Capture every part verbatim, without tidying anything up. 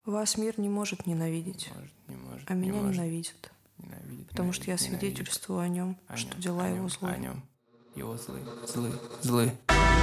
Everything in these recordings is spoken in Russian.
Вас мир не может ненавидеть, Может, не может, а не меня может. ненавидит, Ненавидит, потому что я ненавидит, ненавидит. свидетельствую о нем, О что нем, дела о его нем, злые. о нем. Его злы, злы, злы.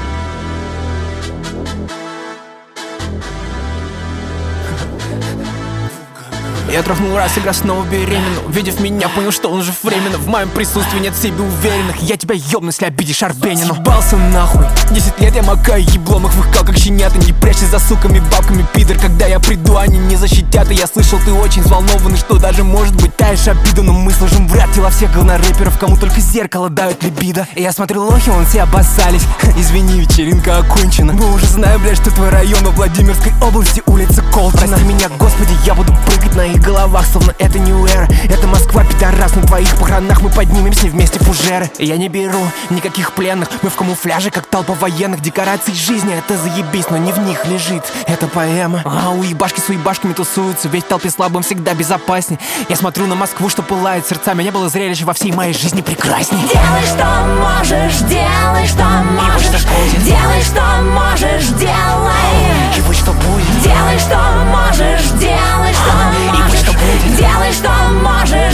Я трахнул раз, игра снова беременна. Увидев меня, понял, что он жив временно. В моем присутствии нет в себе уверенных. Я тебя ебну, если обидишь Арбенину. Съебался нахуй. Десять лет я макаю еблом, их выкал как щенята. Не прячься за суками, бабками, пидор. Когда я приду, они не защитят. И я слышал, ты очень взволнованный, что даже может быть таешь обиду. Но мы сложим в ряд тела всех говнорэперов, кому только зеркало дают либидо. И я смотрю, лохи, вон все обоссались. Извини, вечеринка окончена. Мы уже знаем, блядь, что твой район во Владимирской области, улица Колчина. Прости меня, господи, я буду прыгать на их головах, словно это New Era. Это Москва, пидорас, на твоих похоронах мы поднимемся вместе фужеры. И я не беру никаких пленных, мы в камуфляже, как толпа военных. Декорации жизни, это заебись, но не в них лежит эта поэма. А уебашки с уебашками тусуются, ведь в толпе слабым всегда безопасней. Я смотрю на Москву, что пылает сердцами, не было зрелища во всей моей жизни прекрасней. Делай, что можешь, делай, что можешь. Делай, что можешь, делай. И будь что будет. Делай, что можешь, делай, что можешь. Делай, что можешь,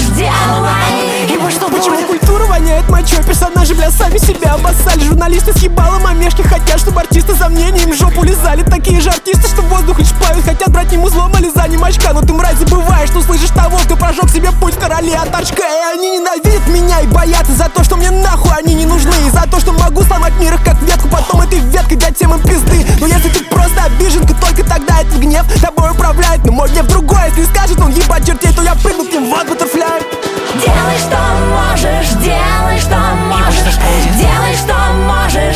делай. И будь что будет. Почему культура воняет мочой? Персонажи, бля, сами себя обоссали. Журналисты съебало мамешки хотят, чтобы артисты за мнением в жопу лизали. Такие же артисты, что воздух лишь плавят, хотят брать не музлом, а лизанием очка. Но ты, мразь, забываешь, что слышишь того, кто прожег себе путь в короле от очка. И они ненавидят меня и боятся за то, что мне нахуй они не нужны. И за то, что могу сломать мир их как ветку, потом этой веткой дать всем им пизды. Но если ты просто обиженка, только тогда этот гнев тобой управляет. Но мой гнев другой, если скажет он ебать чертей, то я прыгну к ним в ад, баттерфляй. Делай, что можешь, делай, что можешь. Делай, что можешь,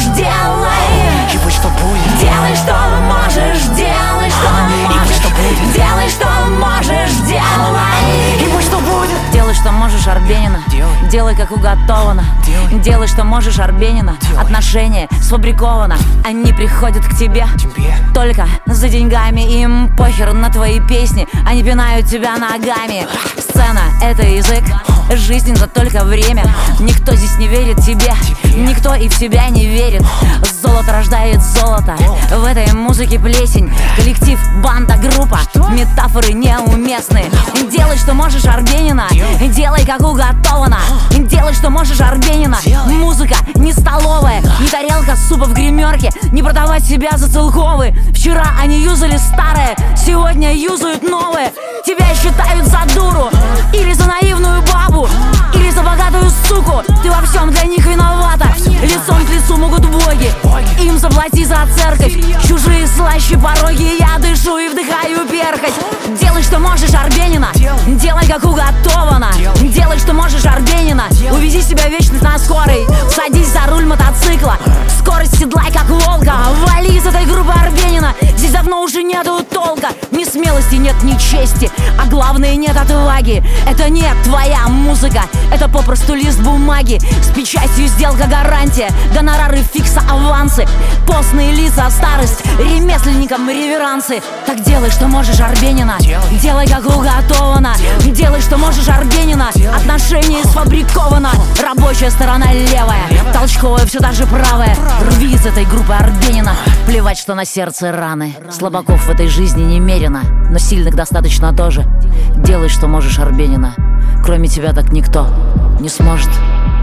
делай. И будь что будет. Делай, что можешь, делай, что можешь. Делай, что можешь, делай. И будь что будет. Делай, что можешь, Арбенина. Делай. Делай, как уготовано. Делай. Делай, что можешь, Арбенина. Делай. Отношения сфабриковано. Они приходят к тебе Тебе. только за деньгами. Им похер на твои песни. Они пинают тебя ногами. Сцена — это язык, жизнь — это только время. Никто здесь не верит тебе, никто и в себя не верит. Золото рождает золото, в этой музыке плесень. Коллектив, банда, группа, метафоры неуместны. Делай, что можешь, Арбенина. Делай, как уготовано. Делай, что можешь, Арбенина. Музыка не столовая, не тарелка супа в гримерке. Не продавать себя за целковые. Вчера они юзали старое, сегодня юзают новое. Тебя считают за дуру, или за наивную бабу, или за богатую суку. Ты во всем для них виновата. Лицом к лицу могут боги, им заплати за церковь. Чужие слаще пороги, я дышу и вдыхаю перхоть. Делай, что можешь, Арбенина. Делай, как уготовано. Делай, что можешь, Арбенина. Увези себя в вечность на скорой. Садись за руль мотоцикла. Скорость седлай, как волка. Вали из этой группы, Арбенина. Здесь давно уже нету толка. Ни смелости нет, ни чести, а главное, нет отваги. Это не твоя музыка, это попросту лист бумаги. С печатью сделка, гарантия, гонорары, фикса, авансы. Постные лица, старость, ремесленникам реверансы. Так делай, что можешь, Арбенина. Делай, как уготовано. Делай, что можешь, Арбенина. Отношения сфабриковано. Рабочая сторона левая, толчковая все та же правая. Рви из этой группы, Арбенина. Плевать, что на сердце раны. Слабаков в этой жизни немерено, но сильных достаточно тоже. Делай, что можешь, Арбенина. Кроме тебя так никто не сможет.